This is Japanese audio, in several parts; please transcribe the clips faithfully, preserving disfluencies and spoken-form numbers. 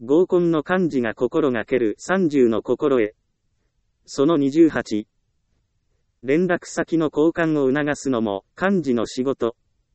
合コンの幹事が心がけるさんじゅうの心得。そのにじゅうはち。連絡先の交換を促すのも幹事の仕事。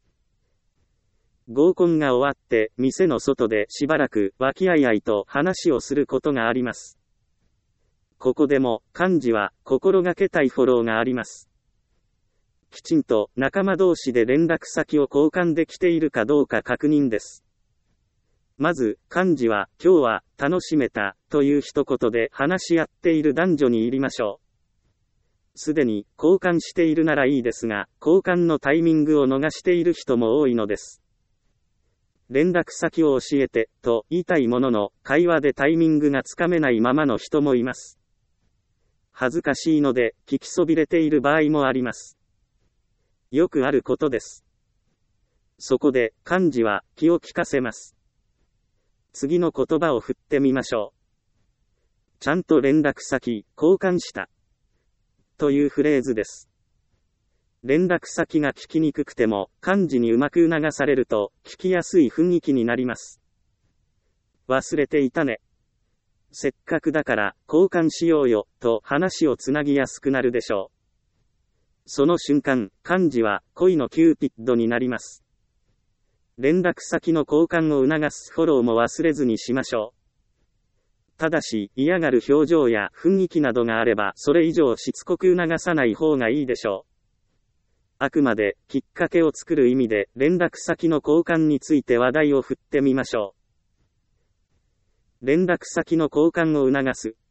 合コンが終わって店の外でしばらく和気あいあいと話をすることがあります。ここでも幹事は心がけたいフォローがあります。きちんと仲間同士で連絡先を交換できているかどうか確認です。まず、幹事は今日は楽しめたという一言で話し合っている男女に入りましょう。すでに交換しているならいいですが、交換のタイミングを逃している人も多いのです。連絡先を教えてと言いたいものの、会話でタイミングがつかめないままの人もいます。恥ずかしいので聞きそびれている場合もあります。よくあることです。そこで幹事は気を利かせます。次の言葉を振ってみましょう。ちゃんと連絡先交換したというフレーズです。連絡先が聞きにくくても幹事にうまく促されると聞きやすい雰囲気になります。忘れていたね。せっかくだから交換しようよと話をつなぎやすくなるでしょう。その瞬間、幹事は恋のキューピッドになります。連絡先の交換を促すフォローも忘れずにしましょう。ただし、嫌がる表情や雰囲気などがあれば、それ以上しつこく促さない方がいいでしょう。あくまで、きっかけを作る意味で、連絡先の交換について話題を振ってみましょう。連絡先の交換を促す。